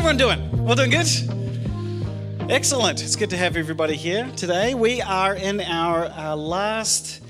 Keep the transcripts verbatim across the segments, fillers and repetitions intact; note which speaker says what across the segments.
Speaker 1: everyone doing? All doing good? Excellent. It's good to have everybody here today. We are in our uh, last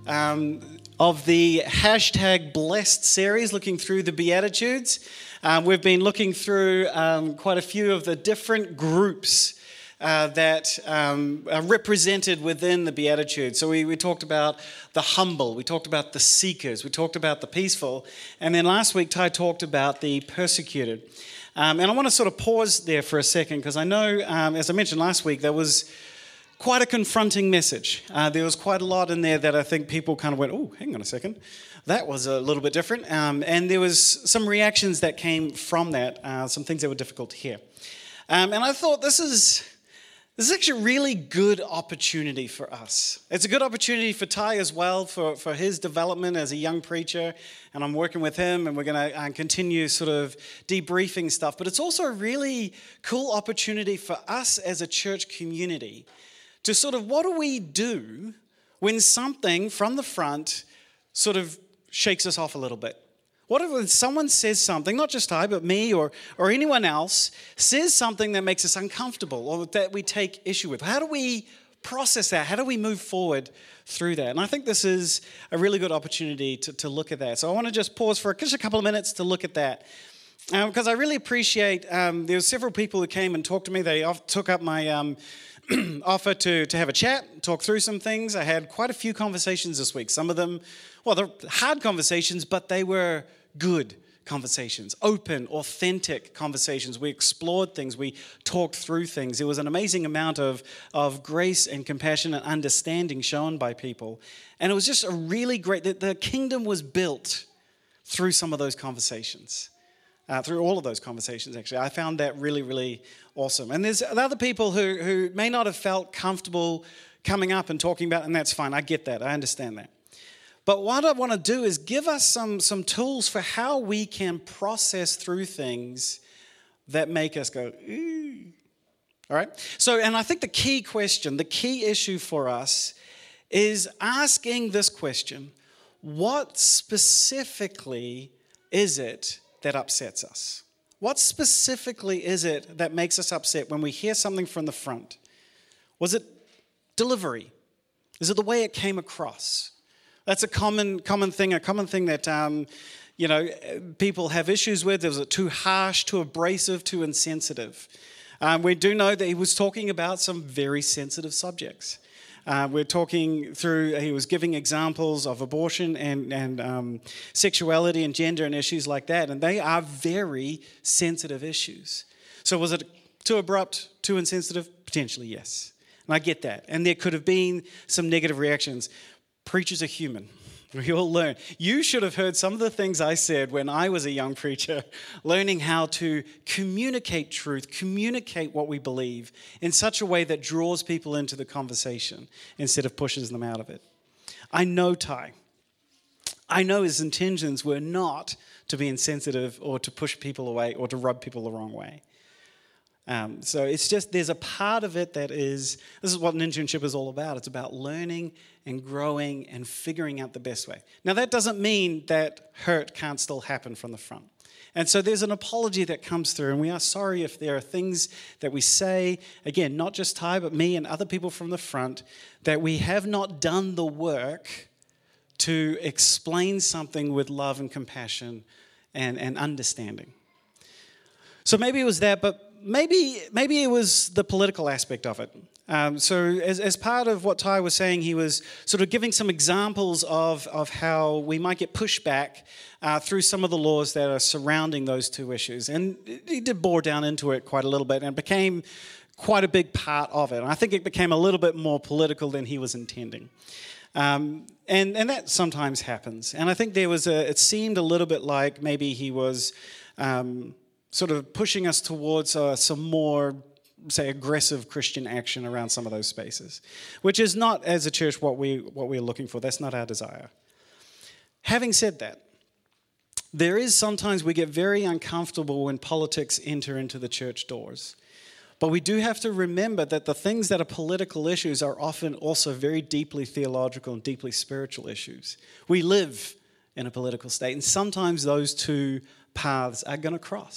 Speaker 1: um, of the hashtag blessed series, looking through the Beatitudes. Um, we've been looking through um, quite a few of the different groups Uh, that um, are represented within the Beatitudes. So we, we talked about the humble, we talked about the seekers, we talked about the peaceful, and then last week Ty talked about the persecuted. Um, and I want to sort of pause there for a second, because I know, um, as I mentioned last week, there was quite a confronting message. Uh, there was quite a lot in there that I think people kind of went, oh, hang on a second, that was a little bit different. Um, and there was some reactions that came from that, uh, some things that were difficult to hear. Um, and I thought this is... This is actually a really good opportunity for us. It's a good opportunity for Ty as well, for, for his development as a young preacher. And I'm working with him, and we're going to uh, continue sort of debriefing stuff. But it's also a really cool opportunity for us as a church community to sort of, what do we do when something from the front sort of shakes us off a little bit? What if when someone says something, not just I, but me or, or anyone else, says something that makes us uncomfortable or that we take issue with? How do we process that? How do we move forward through that? And I think this is a really good opportunity to, to look at that. So I want to just pause for just a couple of minutes to look at that. Um, because I really appreciate, um, there were several people who came and talked to me. They off, took up my um, offer to, to have a chat, talk through some things. I had quite a few conversations this week. Some of them, well, they're hard conversations, but they were good conversations, open, authentic conversations. We explored things, we talked through things. There was an amazing amount of, of grace and compassion and understanding shown by people. And it was just a really great, the, the kingdom was built through some of those conversations, uh, through all of those conversations, actually. I found that really, really awesome. And there's other people who, who may not have felt comfortable coming up and talking about, and that's fine. I get that. I understand that. But what I want to do is give us some, some tools for how we can process through things that make us go, ooh. All right? So, and I think the key question, the key issue for us is asking this question: what specifically is it that upsets us? What specifically is it that makes us upset when we hear something from the front? Was it delivery? Is it the way it came across? That's a common common thing, a common thing that, um, you know, people have issues with. Was it too harsh, too abrasive, too insensitive? Um, we do know that he was talking about some very sensitive subjects. Uh, we're talking through, he was giving examples of abortion and, and um, sexuality and gender and issues like that, and they are very sensitive issues. So was it too abrupt, too insensitive? Potentially, yes. And I get that. And there could have been some negative reactions. Preachers are human. We all learn. You should have heard some of the things I said when I was a young preacher, learning how to communicate truth, communicate what we believe in such a way that draws people into the conversation instead of pushes them out of it. I know Ty. I know his intentions were not to be insensitive or to push people away or to rub people the wrong way. Um, so it's just, there's a part of it that is, this is what an internship is all about. It's about learning and growing and figuring out the best way. Now, that doesn't mean that hurt can't still happen from the front. And so there's an apology that comes through, and we are sorry if there are things that we say, again, not just Ty, but me and other people from the front, that we have not done the work to explain something with love and compassion and, and understanding. So maybe it was that, but Maybe maybe it was the political aspect of it. Um, so as, as part of what Ty was saying, he was sort of giving some examples of, of how we might get pushback uh, through some of the laws that are surrounding those two issues. And he did bore down into it quite a little bit, and it became quite a big part of it. And I think it became a little bit more political than he was intending. Um, and, and that sometimes happens. And I think there was a, it seemed a little bit like maybe he was Um, sort of pushing us towards uh, some more, say, aggressive Christian action around some of those spaces, which is not, as a church, what we what we're looking for. That's not our desire. Having said that, there is sometimes we get very uncomfortable when politics enter into the church doors. But we do have to remember that the things that are political issues are often also very deeply theological and deeply spiritual issues. We live in a political state, and sometimes those two paths are going to cross.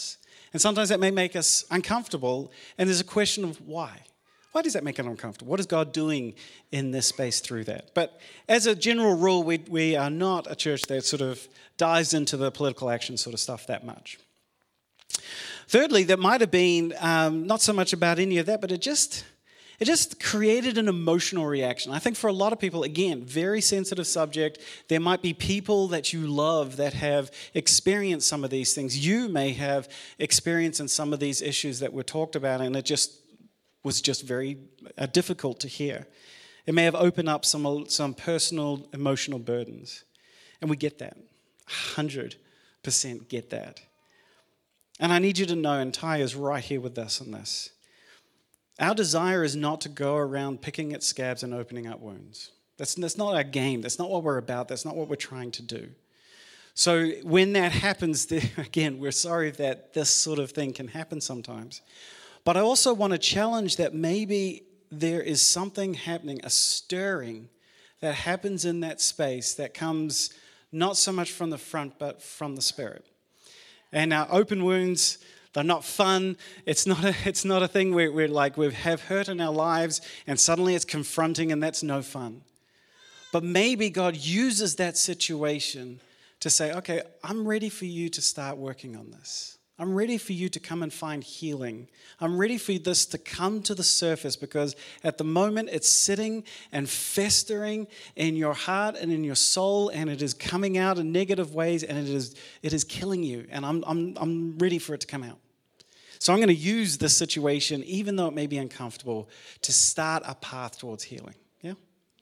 Speaker 1: And sometimes that may make us uncomfortable. And there's a question of why. Why does that make it uncomfortable? What is God doing in this space through that? But as a general rule, we, we are not a church that sort of dives into the political action sort of stuff that much. Thirdly, there might have been um, not so much about any of that, but it just... It just created an emotional reaction. I think for a lot of people, again, very sensitive subject. There might be people that you love that have experienced some of these things. You may have experienced in some of these issues that were talked about, and it just was just very uh, difficult to hear. It may have opened up some, some personal emotional burdens. And we get that. one hundred percent get that. And I need you to know, and Ty is right here with us on this, our desire is not to go around picking at scabs and opening up wounds. That's, that's not our game. That's not what we're about. That's not what we're trying to do. So when that happens, again, we're sorry that this sort of thing can happen sometimes. But I also want to challenge that maybe there is something happening, a stirring that happens in that space that comes not so much from the front, but from the Spirit. And our open wounds, they're not fun. It's not a, it's not a thing where we're like we have hurt in our lives and suddenly it's confronting and that's no fun. But maybe God uses that situation to say, okay, I'm ready for you to start working on this. I'm ready for you to come and find healing. I'm ready for this to come to the surface because at the moment it's sitting and festering in your heart and in your soul and it is coming out in negative ways and it is it is killing you. And I'm I'm I'm ready for it to come out. So I'm going to use this situation, even though it may be uncomfortable, to start a path towards healing. Yeah?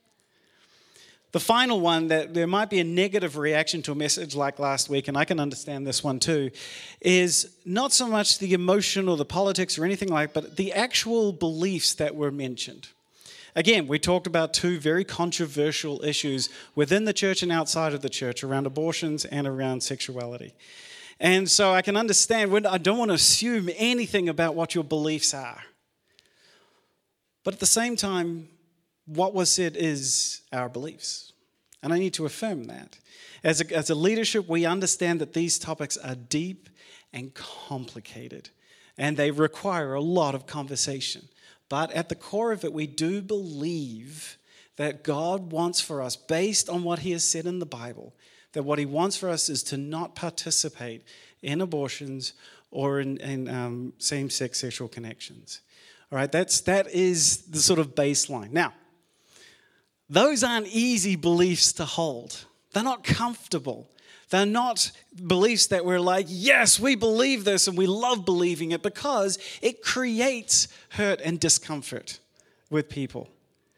Speaker 1: The final one, that there might be a negative reaction to a message like last week, and I can understand this one too, is not so much the emotion or the politics or anything like that, but the actual beliefs that were mentioned. Again, we talked about two very controversial issues within the church and outside of the church around abortions and around sexuality. And so I can understand, when I don't want to assume anything about what your beliefs are. But at the same time, what was said is our beliefs. And I need to affirm that. As a, as a leadership, we understand that these topics are deep and complicated. And they require a lot of conversation. But at the core of it, we do believe that God wants for us, based on what he has said in the Bible, that what he wants for us is to not participate in abortions or in, in um, same-sex sexual connections. All right, that's, that is the sort of baseline. Now, those aren't easy beliefs to hold. They're not comfortable. They're not beliefs that we're like, yes, we believe this and we love believing it, because it creates hurt and discomfort with people.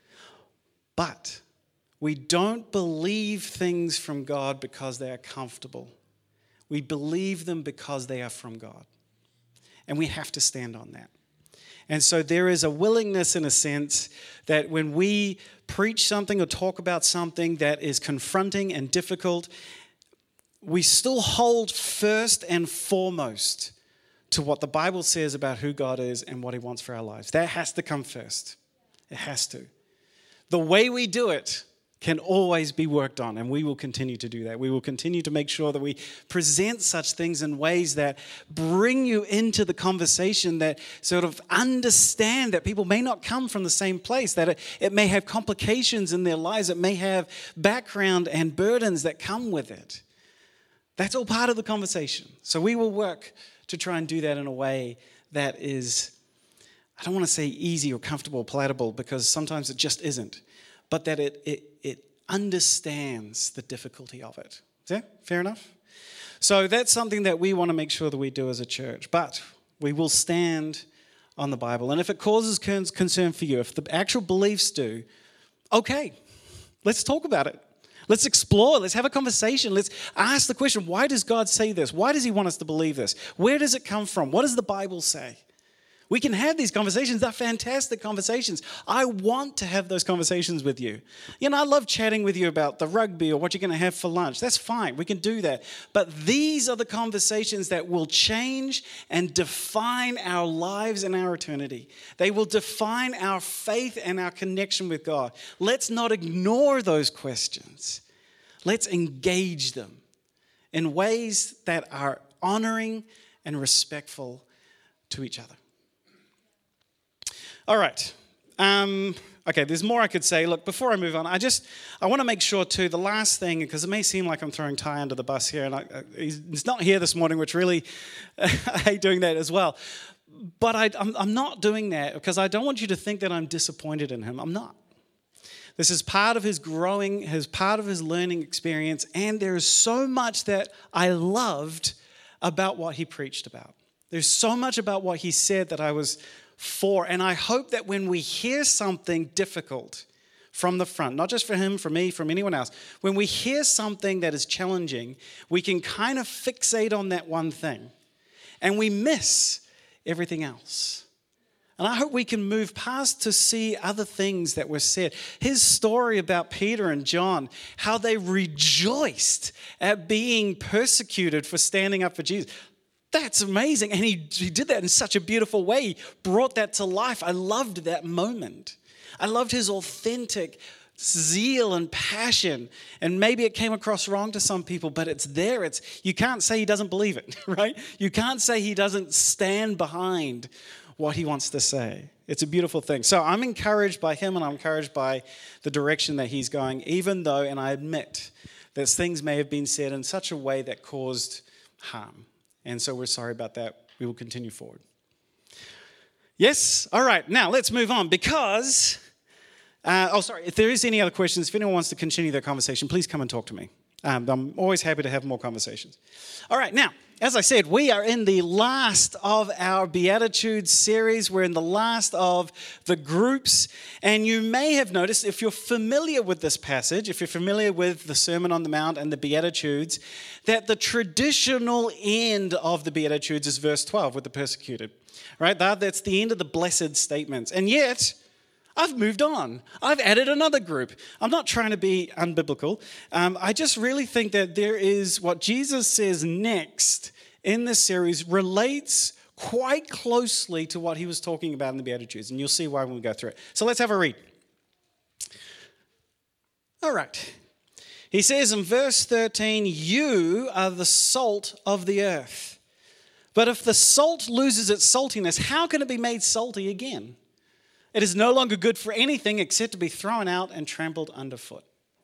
Speaker 1: But we don't believe things from God because they are comfortable. We believe them because they are from God. And we have to stand on that. And so there is a willingness, in a sense, that when we preach something or talk about something that is confronting and difficult, we still hold first and foremost to what the Bible says about who God is and what he wants for our lives. That has to come first. It has to. The way we do it can always be worked on, and we will continue to do that. We will continue to make sure that we present such things in ways that bring you into the conversation, that sort of understand that people may not come from the same place, that it, it may have complications in their lives, it may have background and burdens that come with it. That's all part of the conversation. So we will work to try and do that in a way that is, I don't want to say easy or comfortable or palatable, because sometimes it just isn't, but that it it it understands the difficulty of it. Is that fair enough? So that's something that we want to make sure that we do as a church. But we will stand on the Bible. And if it causes concern for you, if the actual beliefs do, okay, let's talk about it. Let's explore. Let's have a conversation. Let's ask the question, why does God say this? Why does he want us to believe this? Where does it come from? What does the Bible say? We can have these conversations. They're fantastic conversations. I want to have those conversations with you. You know, I love chatting with you about the rugby or what you're going to have for lunch. That's fine. We can do that. But these are the conversations that will change and define our lives and our eternity. They will define our faith and our connection with God. Let's not ignore those questions. Let's engage them in ways that are honoring and respectful to each other. All right. Um, okay, there's more I could say. Look, before I move on, I just, I want to make sure too, the last thing, because it may seem like I'm throwing Ty under the bus here, and I, he's, he's not here this morning, which really, I hate doing that as well. But I, I'm, I'm not doing that because I don't want you to think that I'm disappointed in him. I'm not. This is part of his growing, his part of his learning experience, and there is so much that I loved about what he preached about. There's so much about what he said that I was for, and I hope that when we hear something difficult from the front, not just for him, for me, from anyone else, when we hear something that is challenging, we can kind of fixate on that one thing, and we miss everything else. And I hope we can move past to see other things that were said. His story about Peter and John, how they rejoiced at being persecuted for standing up for Jesus. That's amazing. And he, he did that in such a beautiful way. He brought that to life. I loved that moment. I loved his authentic zeal and passion. And maybe it came across wrong to some people, but it's there. It's you can't say he doesn't believe it, right? You can't say he doesn't stand behind what he wants to say. It's a beautiful thing. So I'm encouraged by him, and I'm encouraged by the direction that he's going, even though, and I admit, that things may have been said in such a way that caused harm. And so we're sorry about that. We will continue forward. Yes? All right. Now let's move on because, uh, oh, sorry. If there is any other questions, if anyone wants to continue their conversation, please come and talk to me. Um, I'm always happy to have more conversations. All right. Now, as I said, we are in the last of our Beatitudes series. We're in the last of the groups. And you may have noticed, if you're familiar with this passage, if you're familiar with the Sermon on the Mount and the Beatitudes, that the traditional end of the Beatitudes is verse twelve with the persecuted. Right? That's the end of the blessed statements. And yet, I've moved on. I've added another group. I'm not trying to be unbiblical. Um, I just really think that there is what Jesus says next in this series relates quite closely to what he was talking about in the Beatitudes. And you'll see why when we go through it. So let's have a read. All right. He says in verse thirteen, "You are the salt of the earth. But if the salt loses its saltiness, how can it be made salty again? It is no longer good for anything except to be thrown out and trampled underfoot.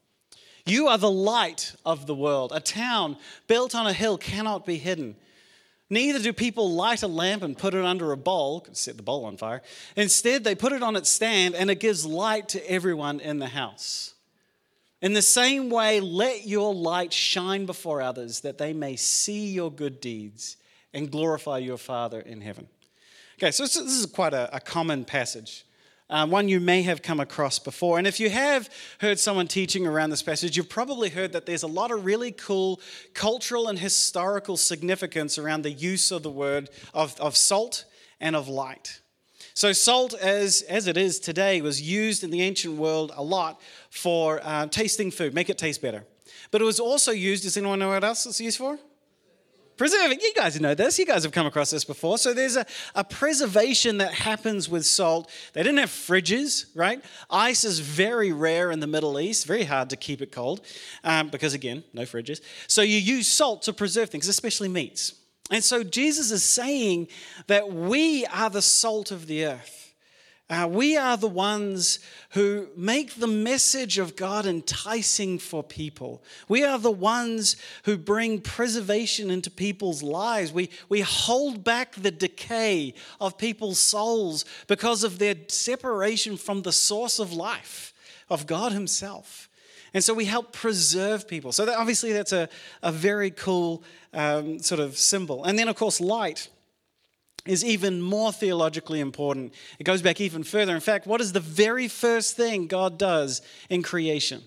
Speaker 1: You are the light of the world. A town built on a hill cannot be hidden. Neither do people light a lamp and put it under a bowl," could set the bowl on fire. "Instead, they put it on its stand, and it gives light to everyone in the house. In the same way, let your light shine before others, that they may see your good deeds and glorify your Father in heaven." Okay, so this is quite a, a common passage. Um, one you may have come across before. And if you have heard someone teaching around this passage, you've probably heard that there's a lot of really cool cultural and historical significance around the use of the word of, of salt and of light. So salt, as, as it is today, was used in the ancient world a lot for uh, tasting food, make it taste better. But it was also used, does anyone know what else it's used for? Preserving. You guys know this. You guys have come across this before. So there's a, a preservation that happens with salt. They didn't have fridges, right? Ice is very rare in the Middle East. Very hard to keep it cold um, because, again, no fridges. So you use salt to preserve things, especially meats. And so Jesus is saying that we are the salt of the earth. Uh, we are the ones who make the message of God enticing for people. We are the ones who bring preservation into people's lives. We, we hold back the decay of people's souls because of their separation from the source of life, of God himself. And so we help preserve people. So that, obviously that's a, a very cool um, sort of symbol. And then, of course, light is even more theologically important. It goes back even further. In fact, what is the very first thing God does in creation?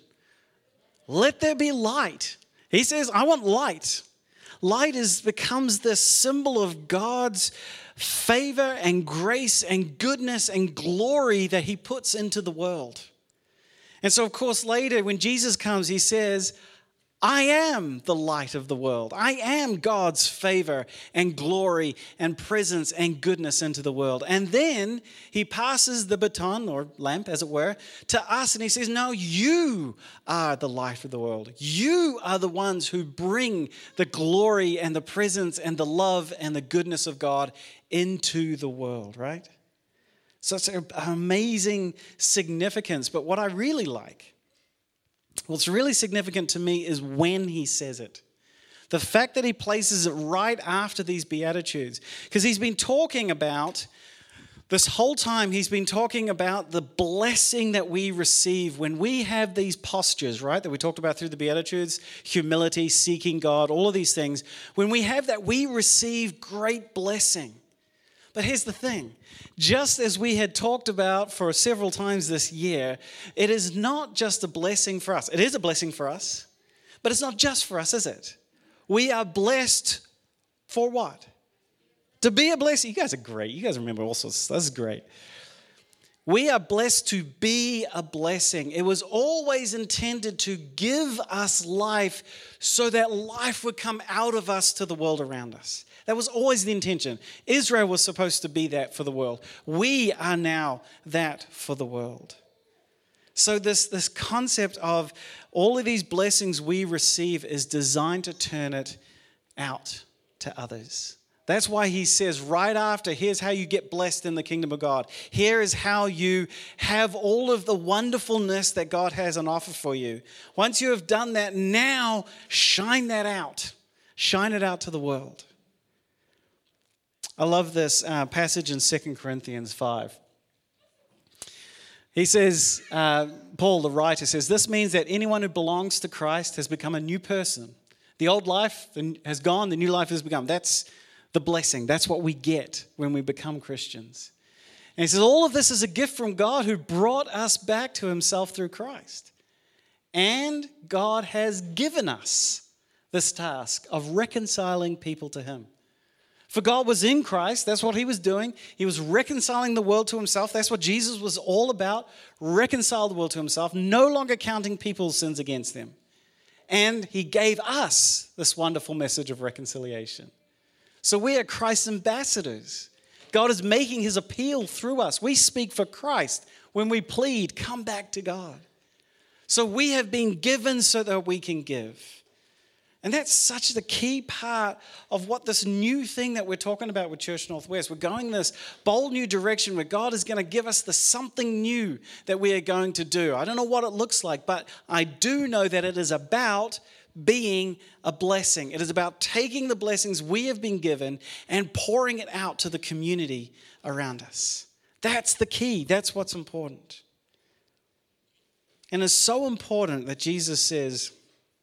Speaker 1: Let there be light. He says, I want light. Light is becomes this symbol of God's favor and grace and goodness and glory that he puts into the world. And so, of course, later when Jesus comes, he says, I am the light of the world. I am God's favor and glory and presence and goodness into the world. And then he passes the baton, or lamp as it were, to us, and he says, no, you are the light of the world. You are the ones who bring the glory and the presence and the love and the goodness of God into the world, right? So it's an amazing significance. But what I really like, what's really significant to me is when he says it. The fact that he places it right after these Beatitudes. Because he's been talking about, this whole time he's been talking about the blessing that we receive when we have these postures, right? That we talked about through the Beatitudes, humility, seeking God, all of these things. When we have that, we receive great blessing. But here's the thing. Just as we had talked about for several times this year, it is not just a blessing for us. It is a blessing for us, but it's not just for us, is it? We are blessed for what? To be a blessing. You guys are great. You guys remember all sorts. This is great. We are blessed to be a blessing. It was always intended to give us life so that life would come out of us to the world around us. That was always the intention. Israel was supposed to be that for the world. We are now that for the world. So this, this concept of all of these blessings we receive is designed to turn it out to others. That's why he says right after, here's how you get blessed in the kingdom of God. Here is how you have all of the wonderfulness that God has on offer for you. Once you have done that, now shine that out. Shine it out to the world. I love this uh, passage in Second Corinthians five. He says, uh, Paul, the writer, says, this means that anyone who belongs to Christ has become a new person. The old life has gone, the new life has begun. That's the blessing. That's what we get when we become Christians. And he says, all of this is a gift from God who brought us back to himself through Christ. And God has given us this task of reconciling people to him. For God was in Christ, that's what he was doing. He was reconciling the world to himself. That's what Jesus was all about, reconcile the world to himself, no longer counting people's sins against them. And he gave us this wonderful message of reconciliation. So we are Christ's ambassadors. God is making his appeal through us. We speak for Christ when we plead, come back to God. So we have been given so that we can give. And that's such the key part of what this new thing that we're talking about with Church Northwest. We're going this bold new direction where God is going to give us the something new that we are going to do. I don't know what it looks like, but I do know that it is about being a blessing. It is about taking the blessings we have been given and pouring it out to the community around us. That's the key. That's what's important. And it's so important that Jesus says,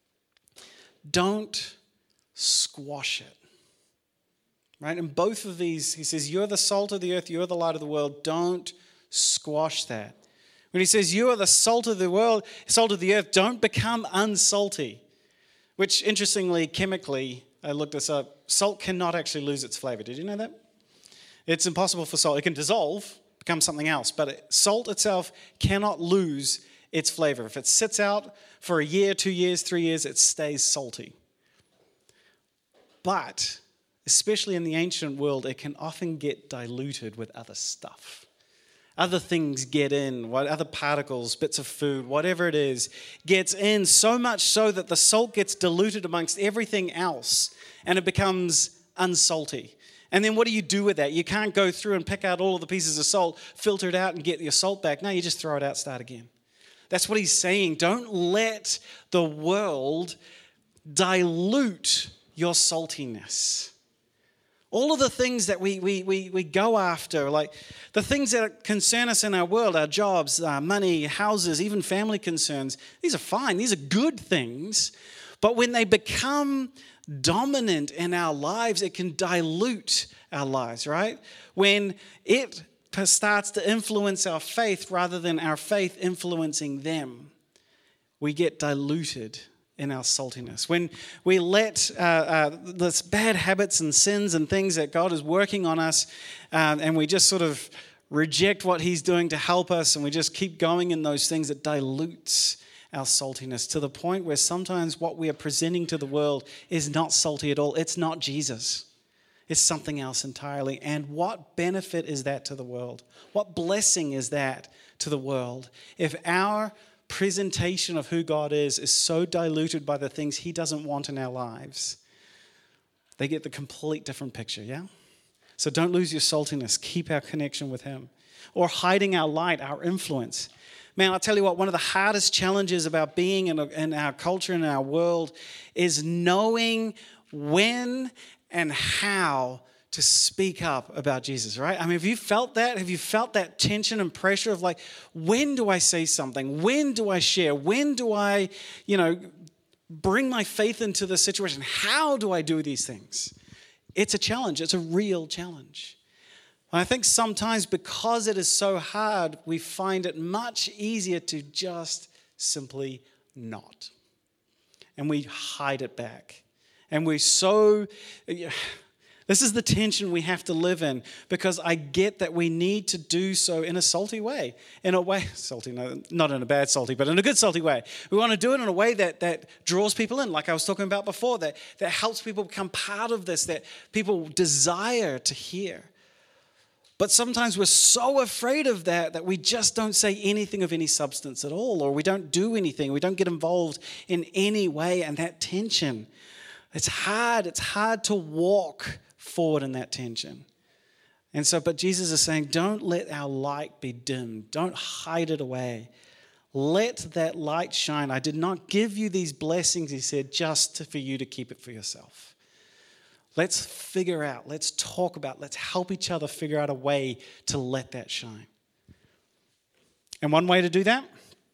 Speaker 1: don't squash it, right? In both of these, he says, you're the salt of the earth, you're the light of the world. Don't squash that. When he says, you are the salt of the world, salt of the earth, don't become unsalty, which interestingly, chemically, I looked this up, salt cannot actually lose its flavor. Did you know that? It's impossible for salt. It can dissolve, become something else, but it, salt itself cannot lose its flavor. If it sits out for a year, two years, three years, it stays salty. But, especially in the ancient world, it can often get diluted with other stuff. Other things get in, what other particles, bits of food, whatever it is, gets in so much so that the salt gets diluted amongst everything else and it becomes unsalty. And then what do you do with that? You can't go through and pick out all of the pieces of salt, filter it out and get your salt back. No, you just throw it out, start again. That's what he's saying. Don't let the world dilute your saltiness. All of the things that we, we, we, we go after, like the things that concern us in our world, our jobs, our money, houses, even family concerns, these are fine. These are good things. But when they become dominant in our lives, it can dilute our lives, right? When it starts to influence our faith rather than our faith influencing them, we get diluted in our saltiness. When we let uh, uh, this bad habits and sins and things that God is working on us um, and we just sort of reject what he's doing to help us and we just keep going in those things, it dilutes our saltiness to the point where sometimes what we are presenting to the world is not salty at all. It's not Jesus. It's something else entirely. And what benefit is that to the world? What blessing is that to the world if our presentation of who God is is so diluted by the things he doesn't want in our lives? They get the complete different picture, yeah? So don't lose your saltiness. Keep our connection with him. Or hiding our light, our influence. Man, I'll tell you what, one of the hardest challenges about being in, a, in our culture and our world is knowing when and how to speak up about Jesus, right? I mean, have you felt that? Have you felt that tension and pressure of like, when do I say something? When do I share? When do I, you know, bring my faith into the situation? How do I do these things? It's a challenge. It's a real challenge. And I think sometimes because it is so hard, we find it much easier to just simply not. And we hide it back. And we're so... This is the tension we have to live in, because I get that we need to do so in a salty way. In a way, salty, no, not in a bad salty, but in a good salty way. We want to do it in a way that, that draws people in, like I was talking about before, that, that helps people become part of this, that people desire to hear. But sometimes we're so afraid of that that we just don't say anything of any substance at all, or we don't do anything. We don't get involved in any way, and that tension, it's hard. It's hard to walk forward in that tension. And so, but Jesus is saying, don't let our light be dimmed. Don't hide it away. Let that light shine. I did not give you these blessings, he said, just for you to keep it for yourself. Let's figure out, let's talk about, let's help each other figure out a way to let that shine. And one way to do that,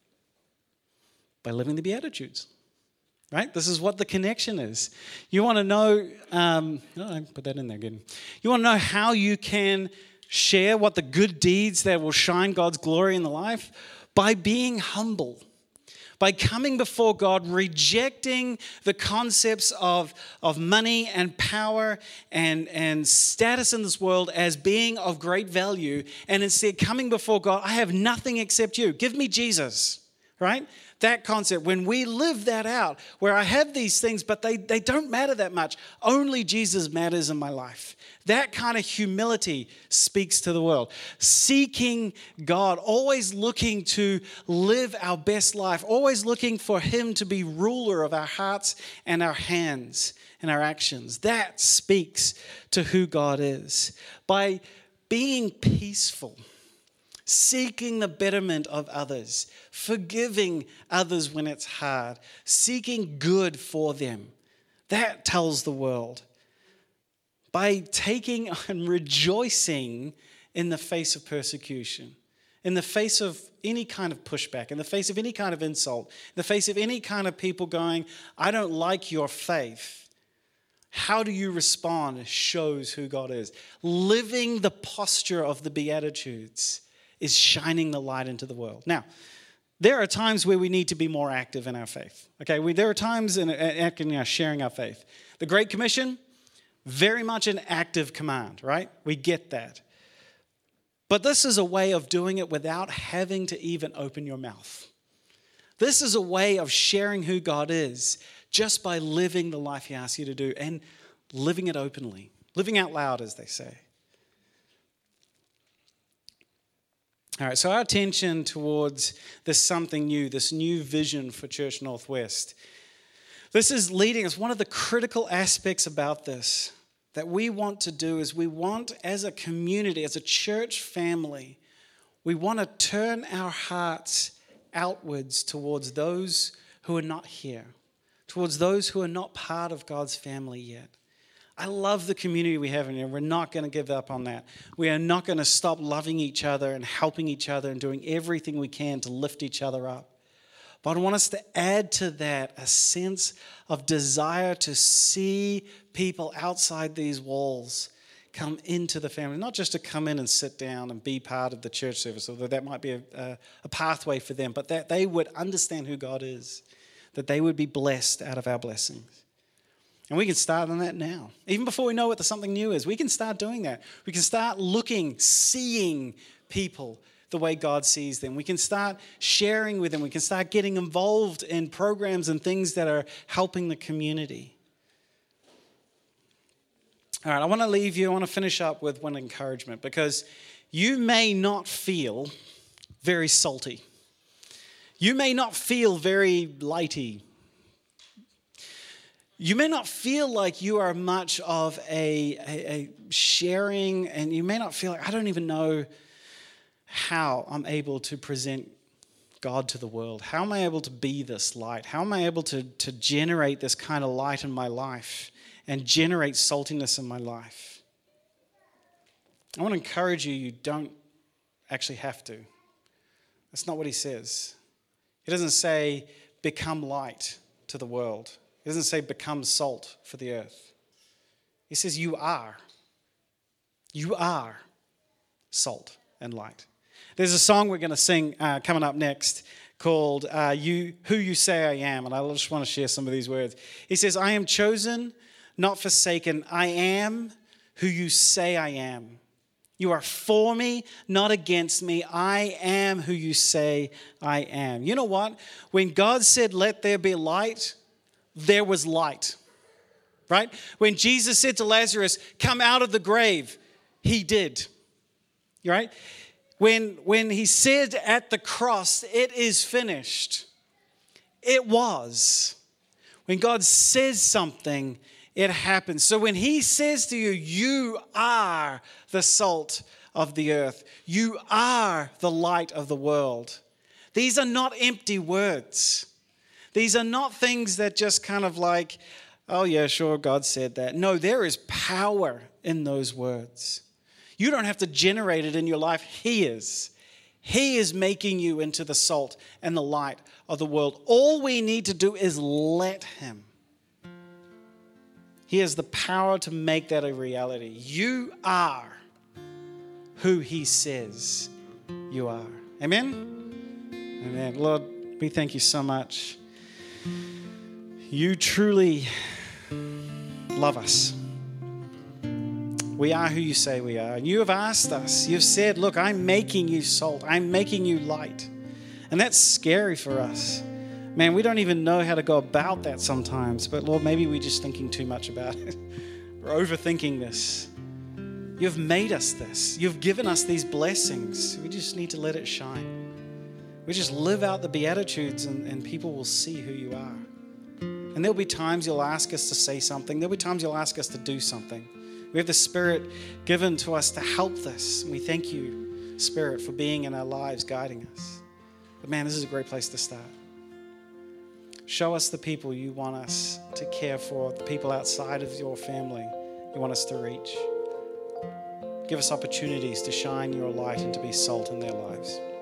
Speaker 1: by living the Beatitudes. Right? This is what the connection is. You want to know, um, oh, I put that in there again. You want to know how you can share what the good deeds that will shine God's glory in the life? By being humble. By coming before God, rejecting the concepts of, of money and power and, and status in this world as being of great value, and instead coming before God, I have nothing except you. Give me Jesus. Right? That concept, when we live that out, where I have these things, but they, they don't matter that much. Only Jesus matters in my life. That kind of humility speaks to the world. Seeking God, always looking to live our best life, always looking for him to be ruler of our hearts and our hands and our actions. That speaks to who God is. By being peaceful, seeking the betterment of others, forgiving others when it's hard, seeking good for them. That tells the world. By taking and rejoicing in the face of persecution, in the face of any kind of pushback, in the face of any kind of insult, in the face of any kind of people going, I don't like your faith. How do you respond shows who God is. Living the posture of the Beatitudes is shining the light into the world. Now, there are times where we need to be more active in our faith. Okay, we, there are times in, in, in our sharing our faith. The Great Commission, very much an active command, right? We get that. But this is a way of doing it without having to even open your mouth. This is a way of sharing who God is just by living the life he asks you to do and living it openly, living out loud, as they say. All right, so our attention towards this something new, this new vision for Church Northwest. This is leading us. One of the critical aspects about this that we want to do is we want, as a community, as a church family, we want to turn our hearts outwards towards those who are not here, towards those who are not part of God's family yet. I love the community we have in here. We're not going to give up on that. We are not going to stop loving each other and helping each other and doing everything we can to lift each other up. But I want us to add to that a sense of desire to see people outside these walls come into the family, not just to come in and sit down and be part of the church service, although that might be a, a, a pathway for them, but that they would understand who God is, that they would be blessed out of our blessings. And we can start on that now. Even before we know what the something new is, we can start doing that. We can start looking, seeing people the way God sees them. We can start sharing with them. We can start getting involved in programs and things that are helping the community. All right, I want to leave you, I want to finish up with one encouragement, because you may not feel very salty. You may not feel very lighty. You may not feel like you are much of a, a, a sharing, and you may not feel like, I don't even know how I'm able to present God to the world. How am I able to be this light? How am I able to, to generate this kind of light in my life and generate saltiness in my life? I want to encourage you, you don't actually have to. That's not what he says. He doesn't say, become light to the world. He doesn't say, become salt for the earth. He says, you are. You are salt and light. There's a song we're going to sing uh, coming up next called uh, "You Who You Say I Am," and I just want to share some of these words. He says, I am chosen, not forsaken. I am who you say I am. You are for me, not against me. I am who you say I am. You know what? When God said, let there be light, there was light. Right? When Jesus said to Lazarus, come out of the grave, he did. Right? When, when he said at the cross, it is finished, it was. When God says something, it happens. So when he says to you, you are the salt of the earth. You are the light of the world. These are not empty words. These are not things that just kind of like, oh yeah, sure, God said that. No, there is power in those words. You don't have to generate it in your life. He is. He is making you into the salt and the light of the world. All we need to do is let him. He has the power to make that a reality. You are who he says you are. Amen? Amen. Lord, we thank you so much. You truly love us. We are who you say we are. And you have asked us. You've said, look, I'm making you salt. I'm making you light. And that's scary for us. Man, we don't even know how to go about that sometimes. But Lord, maybe we're just thinking too much about it. We're overthinking this. You've made us this. You've given us these blessings. We just need to let it shine. We just live out the Beatitudes and, and people will see who you are. And there'll be times you'll ask us to say something. There'll be times you'll ask us to do something. We have the Spirit given to us to help this. And we thank you, Spirit, for being in our lives, guiding us. But man, this is a great place to start. Show us the people you want us to care for, the people outside of your family you want us to reach. Give us opportunities to shine your light and to be salt in their lives.